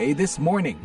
VOA This Morning.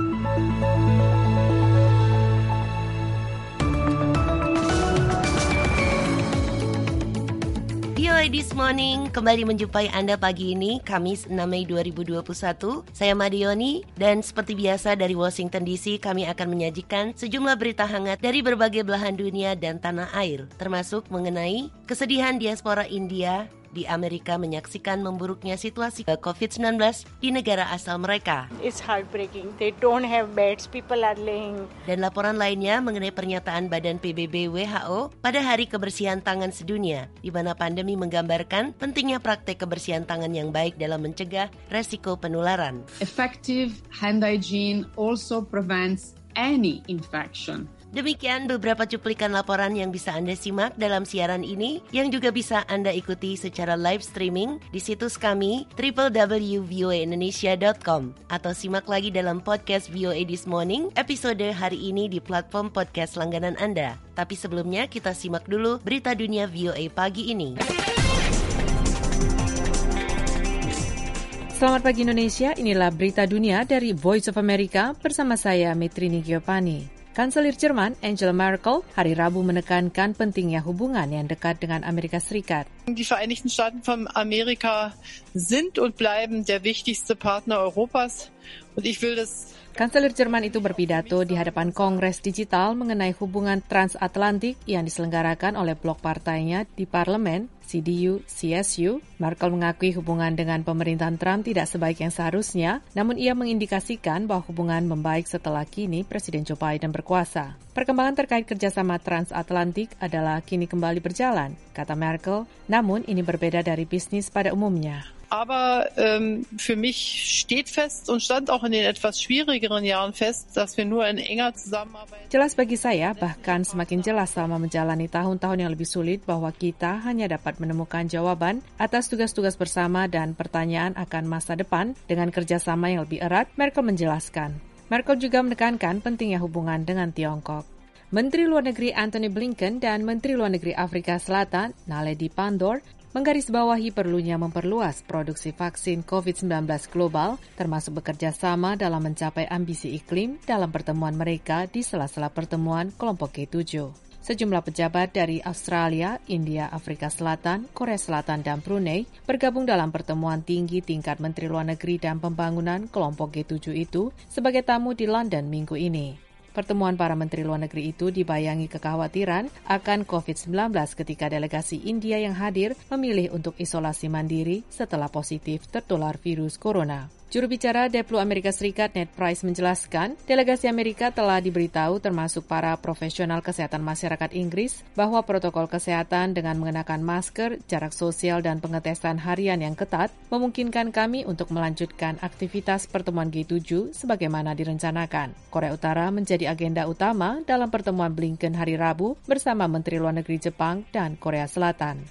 VOA This Morning kembali menjumpai Anda pagi ini, Kamis 6 Mei 2021. Saya Madioni dan seperti biasa dari Washington DC kami akan menyajikan sejumlah berita hangat dari berbagai belahan dunia dan tanah air, termasuk mengenai kesedihan diaspora India di Amerika menyaksikan memburuknya situasi COVID-19 di negara asal mereka. It's heartbreaking. They don't have beds. People are laying. Dan laporan lainnya mengenai pernyataan Badan PBB WHO pada Hari Kebersihan Tangan Sedunia, di mana pandemi menggambarkan pentingnya praktek kebersihan tangan yang baik dalam mencegah resiko penularan. Effective hand hygiene also prevents any infection. Demikian beberapa cuplikan laporan yang bisa Anda simak dalam siaran ini, yang juga bisa Anda ikuti secara live streaming di situs kami www.voaindonesia.com atau simak lagi dalam podcast VOA This Morning episode hari ini di platform podcast langganan Anda. Tapi sebelumnya kita simak dulu berita dunia VOA pagi ini. Selamat pagi Indonesia, inilah berita dunia dari Voice of America bersama saya Metrini Giovanni. Kanselir Jerman Angela Merkel hari Rabu menekankan pentingnya hubungan yang dekat dengan Amerika Serikat. Die Vereinigten Staaten von Amerika sind und bleiben der wichtigste Partner Europas und ich will das. Kanselir Jerman itu berpidato di hadapan Kongres Digital mengenai hubungan transatlantik yang diselenggarakan oleh blok partainya di parlemen, CDU-CSU. Merkel mengakui hubungan dengan pemerintahan Trump tidak sebaik yang seharusnya, namun ia mengindikasikan bahwa hubungan membaik setelah kini Presiden Joe Biden berkuasa. Perkembangan terkait kerjasama transatlantik adalah kini kembali berjalan, kata Merkel, namun ini berbeda dari bisnis pada umumnya. Aber für mich steht fest und stand auch in den etwas schwierigeren Jahren fest, dass wir nur in enger Zusammenarbeit. Jelas bagi saya, bahkan semakin jelas selama menjalani tahun-tahun yang lebih sulit bahwa kita hanya dapat menemukan jawaban atas tugas-tugas bersama dan pertanyaan akan masa depan dengan kerjasama yang lebih erat, Merkel menjelaskan. Merkel juga menekankan pentingnya hubungan dengan Tiongkok. Menteri Luar Negeri Antony Blinken dan Menteri Luar Negeri Afrika Selatan, Naledi Pandor, menggarisbawahi perlunya memperluas produksi vaksin COVID-19 global, termasuk bekerja sama dalam mencapai ambisi iklim dalam pertemuan mereka di sela-sela pertemuan kelompok G7. Sejumlah pejabat dari Australia, India, Afrika Selatan, Korea Selatan, dan Brunei bergabung dalam pertemuan tinggi tingkat Menteri Luar Negeri dan Pembangunan kelompok G7 itu sebagai tamu di London minggu ini. Pertemuan para Menteri Luar Negeri itu dibayangi kekhawatiran akan COVID-19 ketika delegasi India yang hadir memilih untuk isolasi mandiri setelah positif tertular virus corona. Juru bicara Deplu Amerika Serikat Ned Price menjelaskan, delegasi Amerika telah diberitahu termasuk para profesional kesehatan masyarakat Inggris bahwa protokol kesehatan dengan mengenakan masker, jarak sosial, dan pengetesan harian yang ketat memungkinkan kami untuk melanjutkan aktivitas pertemuan G7 sebagaimana direncanakan. Korea Utara menjadi agenda utama dalam pertemuan Blinken hari Rabu bersama Menteri Luar Negeri Jepang dan Korea Selatan.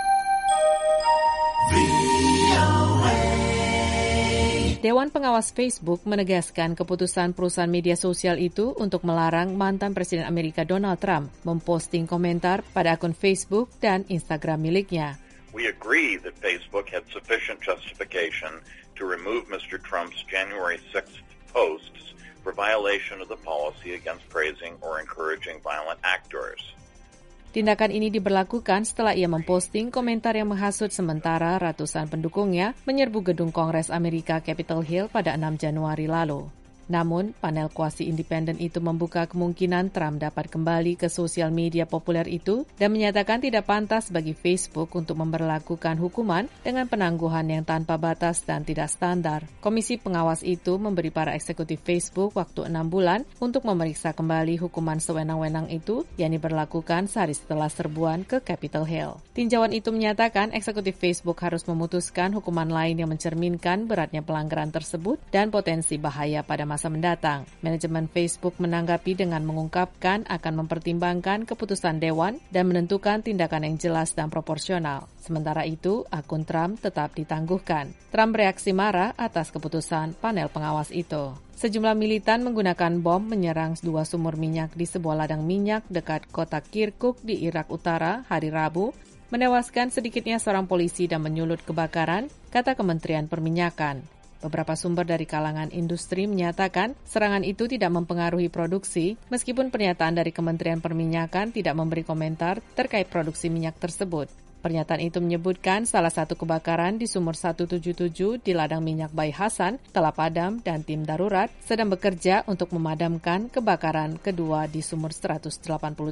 Dewan Pengawas Facebook menegaskan keputusan perusahaan media sosial itu untuk melarang mantan Presiden Amerika Donald Trump memposting komentar pada akun Facebook dan Instagram miliknya. We agree that Facebook had sufficient justification to remove Mr. Trump's January 6th posts for violation of the policy against praising or encouraging violent actors. Tindakan ini diberlakukan setelah ia memposting komentar yang menghasut sementara ratusan pendukungnya menyerbu gedung Kongres Amerika Capitol Hill pada 6 Januari lalu. Namun, panel kuasi independen itu membuka kemungkinan Trump dapat kembali ke sosial media populer itu dan menyatakan tidak pantas bagi Facebook untuk memberlakukan hukuman dengan penangguhan yang tanpa batas dan tidak standar. Komisi pengawas itu memberi para eksekutif Facebook waktu 6 bulan untuk memeriksa kembali hukuman sewenang-wenang itu yang diberlakukan sehari setelah serbuan ke Capitol Hill. Tinjauan itu menyatakan eksekutif Facebook harus memutuskan hukuman lain yang mencerminkan beratnya pelanggaran tersebut dan potensi bahaya pada masa mendatang. Manajemen Facebook menanggapi dengan mengungkapkan akan mempertimbangkan keputusan Dewan dan menentukan tindakan yang jelas dan proporsional. Sementara itu, akun Trump tetap ditangguhkan. Trump bereaksi marah atas keputusan panel pengawas itu. Sejumlah militan menggunakan bom menyerang 2 sumur minyak di sebuah ladang minyak dekat kota Kirkuk di Irak Utara hari Rabu, menewaskan sedikitnya seorang polisi dan menyulut kebakaran, kata Kementerian Perminyakan. Beberapa sumber dari kalangan industri menyatakan serangan itu tidak mempengaruhi produksi, meskipun pernyataan dari Kementerian Perminyakan tidak memberi komentar terkait produksi minyak tersebut. Pernyataan itu menyebutkan salah satu kebakaran di sumur 177 di ladang minyak Bayi Hasan telah padam dan tim darurat sedang bekerja untuk memadamkan kebakaran kedua di sumur 183.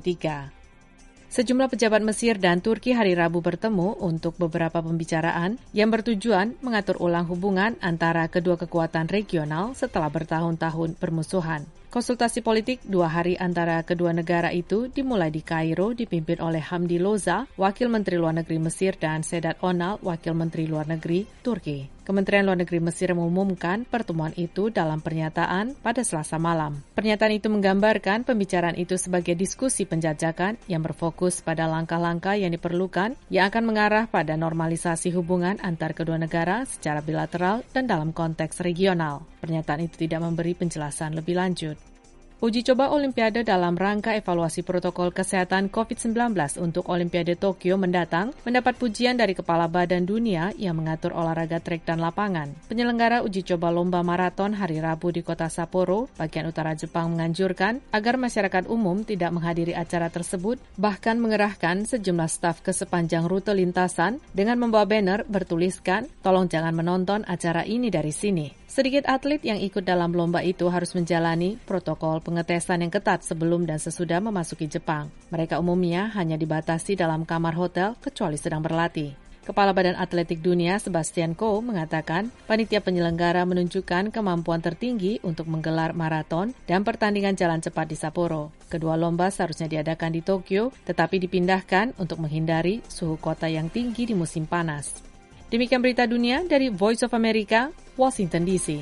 Sejumlah pejabat Mesir dan Turki hari Rabu bertemu untuk beberapa pembicaraan yang bertujuan mengatur ulang hubungan antara kedua kekuatan regional setelah bertahun-tahun bermusuhan. Konsultasi politik 2 hari antara kedua negara itu dimulai di Kairo dipimpin oleh Hamdi Loza, Wakil Menteri Luar Negeri Mesir, dan Sedat Onal, Wakil Menteri Luar Negeri Turki. Kementerian Luar Negeri Mesir mengumumkan pertemuan itu dalam pernyataan pada Selasa malam. Pernyataan itu menggambarkan pembicaraan itu sebagai diskusi penjajakan yang berfokus pada langkah-langkah yang diperlukan yang akan mengarah pada normalisasi hubungan antar kedua negara secara bilateral dan dalam konteks regional. Pernyataan itu tidak memberi penjelasan lebih lanjut. Uji coba Olimpiade dalam rangka evaluasi protokol kesehatan COVID-19 untuk Olimpiade Tokyo mendatang mendapat pujian dari Kepala Badan Dunia yang mengatur olahraga trek dan lapangan. Penyelenggara uji coba lomba maraton hari Rabu di kota Sapporo, bagian utara Jepang menganjurkan agar masyarakat umum tidak menghadiri acara tersebut, bahkan mengerahkan sejumlah staf ke sepanjang rute lintasan dengan membawa banner bertuliskan, "Tolong jangan menonton acara ini dari sini." Sedikit atlet yang ikut dalam lomba itu harus menjalani protokol pengetesan yang ketat sebelum dan sesudah memasuki Jepang. Mereka umumnya hanya dibatasi dalam kamar hotel kecuali sedang berlatih. Kepala Badan Atletik Dunia Sebastian Coe mengatakan panitia penyelenggara menunjukkan kemampuan tertinggi untuk menggelar maraton dan pertandingan jalan cepat di Sapporo. Kedua lomba seharusnya diadakan di Tokyo, tetapi dipindahkan untuk menghindari suhu kota yang tinggi di musim panas. Demikian berita dunia dari Voice of America, Washington DC.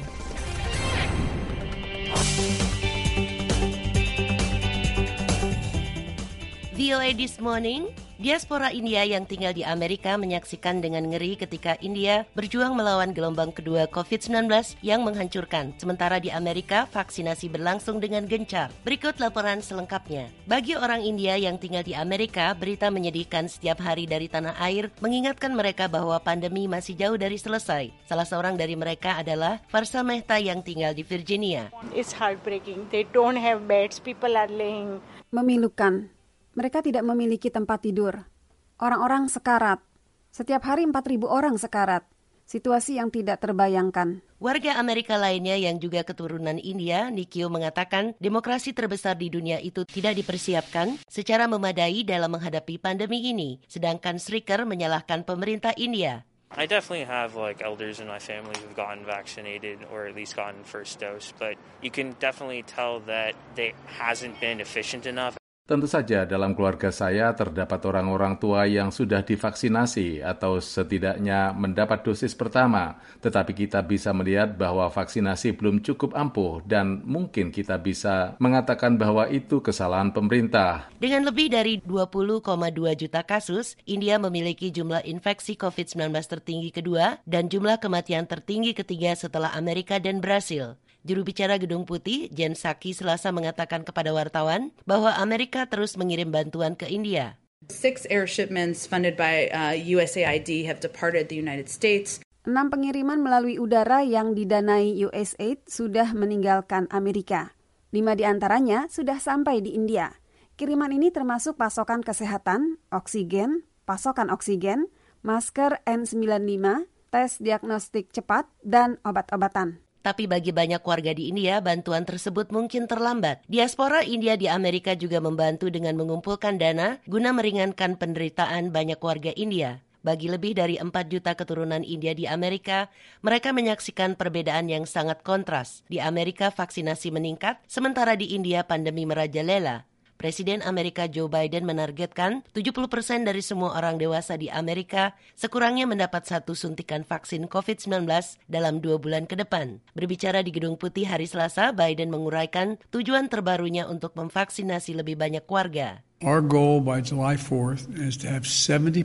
VOA This Morning, diaspora India yang tinggal di Amerika menyaksikan dengan ngeri ketika India berjuang melawan gelombang kedua COVID-19 yang menghancurkan. Sementara di Amerika, vaksinasi berlangsung dengan gencar. Berikut laporan selengkapnya. Bagi orang India yang tinggal di Amerika, berita menyedihkan setiap hari dari tanah air mengingatkan mereka bahwa pandemi masih jauh dari selesai. Salah seorang dari mereka adalah Farsa Mehta yang tinggal di Virginia. It's heartbreaking. They don't have beds. People are laying. Memilukan. Mereka tidak memiliki tempat tidur. Orang-orang sekarat. Setiap hari 4.000 orang sekarat. Situasi yang tidak terbayangkan. Warga Amerika lainnya yang juga keturunan India, Nikio mengatakan demokrasi terbesar di dunia itu tidak dipersiapkan secara memadai dalam menghadapi pandemi ini. Sedangkan Srikar menyalahkan pemerintah India. I definitely have elders in my family who've gotten vaccinated or at least gotten first dose, but you can definitely tell that they hasn't been efficient enough. Tentu saja dalam keluarga saya terdapat orang-orang tua yang sudah divaksinasi atau setidaknya mendapat dosis pertama. Tetapi kita bisa melihat bahwa vaksinasi belum cukup ampuh dan mungkin kita bisa mengatakan bahwa itu kesalahan pemerintah. Dengan lebih dari 20,2 juta kasus, India memiliki jumlah infeksi COVID-19 tertinggi kedua dan jumlah kematian tertinggi ketiga setelah Amerika dan Brasil. Juru bicara Gedung Putih, Jen Psaki, Selasa mengatakan kepada wartawan bahwa Amerika terus mengirim bantuan ke India. 6 air shipments funded by USAID have departed the United States. 6 pengiriman melalui udara yang didanai USAID sudah meninggalkan Amerika. 5 di antaranya sudah sampai di India. Kiriman ini termasuk pasokan kesehatan, oksigen, pasokan oksigen, masker N95, tes diagnostik cepat, dan obat-obatan. Tapi bagi banyak warga di India, bantuan tersebut mungkin terlambat. Diaspora India di Amerika juga membantu dengan mengumpulkan dana guna meringankan penderitaan banyak warga India. Bagi lebih dari 4 juta keturunan India di Amerika, mereka menyaksikan perbedaan yang sangat kontras. Di Amerika vaksinasi meningkat, sementara di India pandemi merajalela. Presiden Amerika Joe Biden menargetkan 70% dari semua orang dewasa di Amerika sekurangnya mendapat 1 suntikan vaksin COVID-19 dalam 2 bulan ke depan. Berbicara di Gedung Putih hari Selasa, Biden menguraikan tujuan terbarunya untuk memvaksinasi lebih banyak warga. Our goal by July 4th is to have 70%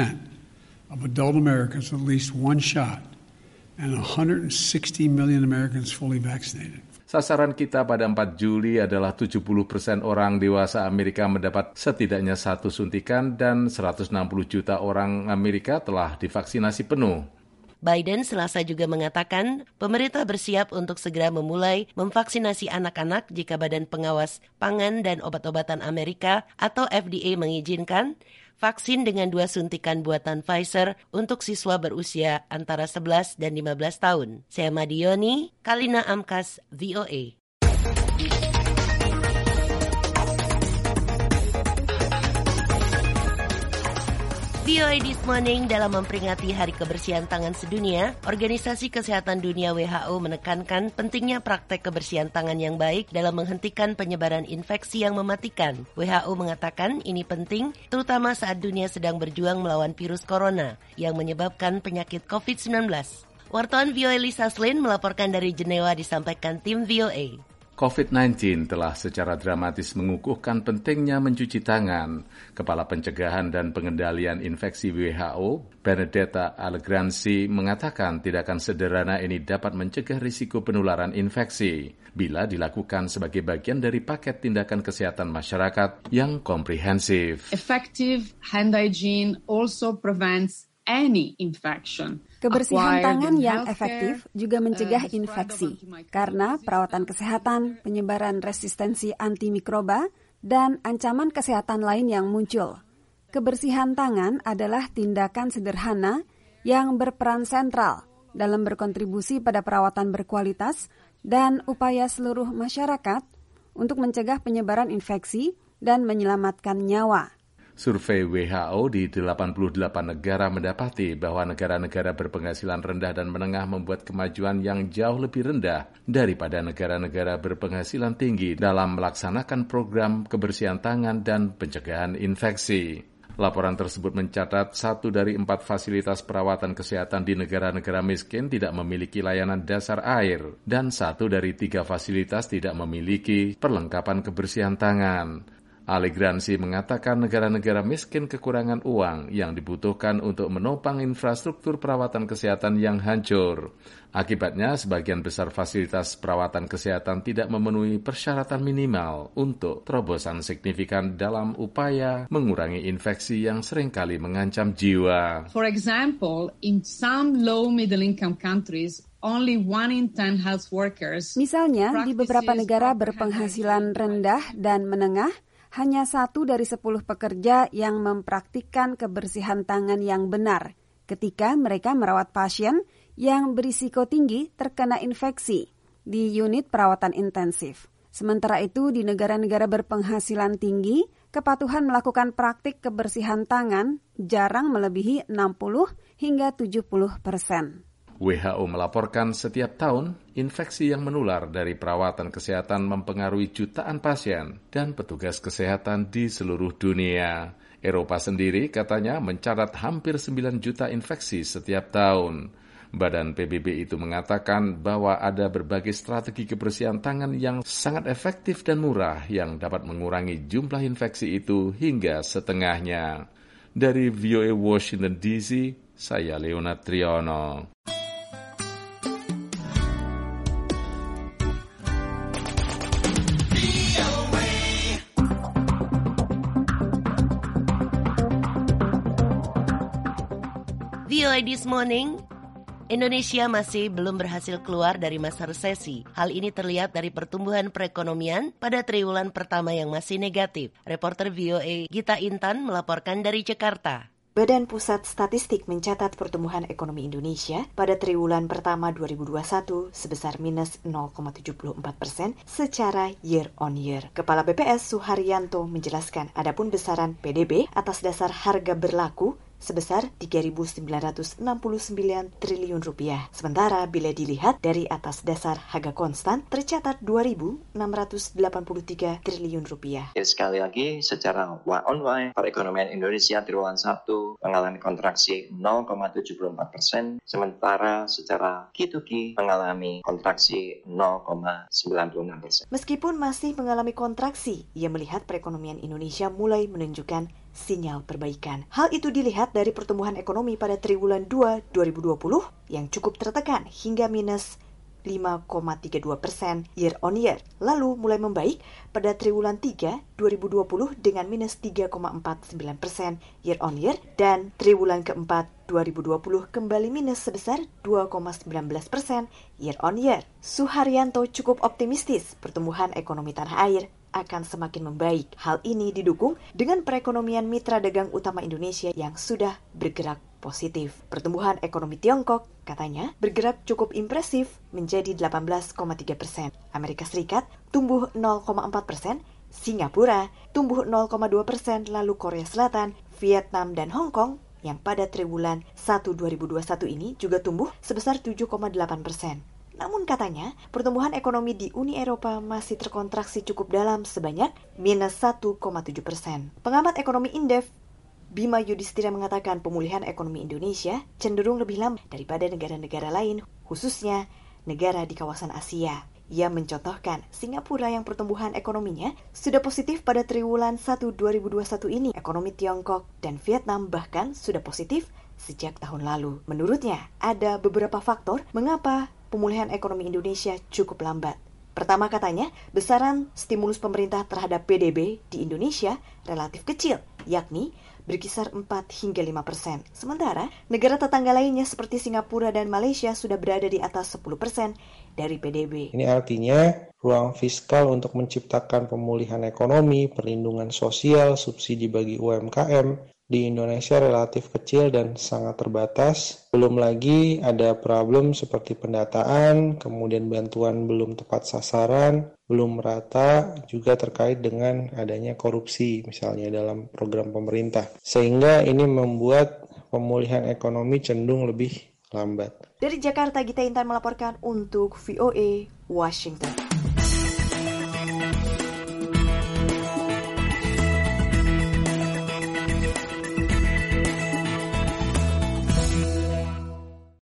of adult Americans at least 1 shot and 160 million Americans fully vaccinated. Sasaran kita pada 4 Juli adalah 70% orang dewasa Amerika mendapat setidaknya 1 suntikan dan 160 juta orang Amerika telah divaksinasi penuh. Biden Selasa juga mengatakan pemerintah bersiap untuk segera memulai memvaksinasi anak-anak jika Badan Pengawas Pangan dan Obat-obatan Amerika atau FDA mengizinkan vaksin dengan 2 suntikan buatan Pfizer untuk siswa berusia antara 11 dan 15 tahun. Saya Madioni, Kalina Amkas, VOA. VOA This Morning dalam memperingati Hari Kebersihan Tangan Sedunia, Organisasi Kesehatan Dunia WHO menekankan pentingnya praktek kebersihan tangan yang baik dalam menghentikan penyebaran infeksi yang mematikan. WHO mengatakan ini penting, terutama saat dunia sedang berjuang melawan virus corona yang menyebabkan penyakit COVID-19. Wartawan VOA Lisa Slin melaporkan dari Jenewa, disampaikan tim VOA. COVID-19 telah secara dramatis mengukuhkan pentingnya mencuci tangan. Kepala Pencegahan dan Pengendalian Infeksi WHO, Benedetta Allegranzi, mengatakan tindakan sederhana ini dapat mencegah risiko penularan infeksi bila dilakukan sebagai bagian dari paket tindakan kesehatan masyarakat yang komprehensif. Effective hand hygiene also prevents any infection. Kebersihan tangan yang efektif juga mencegah infeksi karena perawatan kesehatan, penyebaran resistensi antimikroba, dan ancaman kesehatan lain yang muncul. Kebersihan tangan adalah tindakan sederhana yang berperan sentral dalam berkontribusi pada perawatan berkualitas dan upaya seluruh masyarakat untuk mencegah penyebaran infeksi dan menyelamatkan nyawa. Survei WHO di 88 negara mendapati bahwa negara-negara berpenghasilan rendah dan menengah membuat kemajuan yang jauh lebih rendah daripada negara-negara berpenghasilan tinggi dalam melaksanakan program kebersihan tangan dan pencegahan infeksi. Laporan tersebut mencatat 1 dari 4 fasilitas perawatan kesehatan di negara-negara miskin tidak memiliki layanan dasar air dan 1 dari 3 fasilitas tidak memiliki perlengkapan kebersihan tangan. Allegranzi mengatakan negara-negara miskin kekurangan uang yang dibutuhkan untuk menopang infrastruktur perawatan kesehatan yang hancur. Akibatnya, sebagian besar fasilitas perawatan kesehatan tidak memenuhi persyaratan minimal untuk terobosan signifikan dalam upaya mengurangi infeksi yang seringkali mengancam jiwa. For example, in some low middle-income countries, only 1 in 10 health workers. Misalnya, di beberapa negara berpenghasilan rendah dan menengah, hanya 1 dari 10 pekerja yang mempraktikkan kebersihan tangan yang benar ketika mereka merawat pasien yang berisiko tinggi terkena infeksi di unit perawatan intensif. Sementara itu, di negara-negara berpenghasilan tinggi, kepatuhan melakukan praktik kebersihan tangan jarang melebihi 60 hingga 70%. WHO melaporkan setiap tahun infeksi yang menular dari perawatan kesehatan mempengaruhi jutaan pasien dan petugas kesehatan di seluruh dunia. Eropa sendiri katanya mencatat hampir 9 juta infeksi setiap tahun. Badan PBB itu mengatakan bahwa ada berbagai strategi kebersihan tangan yang sangat efektif dan murah yang dapat mengurangi jumlah infeksi itu hingga setengahnya. Dari VOA Washington DC, saya Leonard Triono. VOA This Morning, Indonesia masih belum berhasil keluar dari masa resesi. Hal ini terlihat dari pertumbuhan perekonomian pada triwulan pertama yang masih negatif. Reporter VOA Gita Intan melaporkan dari Jakarta. Badan Pusat Statistik mencatat pertumbuhan ekonomi Indonesia pada triwulan pertama 2021 sebesar minus 0,74% secara year on year. Kepala BPS Suharyanto menjelaskan adapun besaran PDB atas dasar harga berlaku sebesar 3.969 triliun rupiah. Sementara bila dilihat dari atas dasar harga konstan tercatat 2.683 triliun rupiah. Sekali lagi secara Y on Y perekonomian Indonesia triwulan 1 mengalami kontraksi 0,74%, sementara secara Q2Q mengalami kontraksi 0,96%. Meskipun masih mengalami kontraksi, ia melihat perekonomian Indonesia mulai menunjukkan sinyal perbaikan. Hal itu dilihat dari pertumbuhan ekonomi pada triwulan 2 2020 yang cukup tertekan hingga minus 5,32% year on year. Lalu mulai membaik pada triwulan 3 2020 dengan minus 3,49% year on year dan triwulan keempat 2020 kembali minus sebesar 2,19% year on year. Suharyanto cukup optimistis pertumbuhan ekonomi tanah air akan semakin membaik. Hal ini didukung dengan perekonomian mitra dagang utama Indonesia yang sudah bergerak positif. Pertumbuhan ekonomi Tiongkok, katanya, bergerak cukup impresif menjadi 18,3%. Amerika Serikat tumbuh 0,4%, Singapura tumbuh 0,2%, lalu Korea Selatan, Vietnam, dan Hong Kong yang pada triwulan 1 2021 ini juga tumbuh sebesar 7,8%. Namun katanya, pertumbuhan ekonomi di Uni Eropa masih terkontraksi cukup dalam sebanyak minus 1,7%. Pengamat ekonomi Indef, Bima Yudhistira mengatakan pemulihan ekonomi Indonesia cenderung lebih lambat daripada negara-negara lain, khususnya negara di kawasan Asia. Ia mencontohkan Singapura yang pertumbuhan ekonominya sudah positif pada triwulan 1 2021 ini. Ekonomi Tiongkok dan Vietnam bahkan sudah positif sejak tahun lalu. Menurutnya, ada beberapa faktor mengapa pemulihan ekonomi Indonesia cukup lambat. Pertama katanya, besaran stimulus pemerintah terhadap PDB di Indonesia relatif kecil, yakni berkisar 4 hingga 5%. Sementara, negara tetangga lainnya seperti Singapura dan Malaysia sudah berada di atas 10% dari PDB. Ini artinya ruang fiskal untuk menciptakan pemulihan ekonomi, perlindungan sosial, subsidi bagi UMKM di Indonesia relatif kecil dan sangat terbatas. Belum lagi ada problem seperti pendataan, kemudian bantuan belum tepat sasaran, belum merata, juga terkait dengan adanya korupsi misalnya dalam program pemerintah. Sehingga ini membuat pemulihan ekonomi cenderung lebih lambat. Dari Jakarta, Gita Intan melaporkan untuk VOA Washington.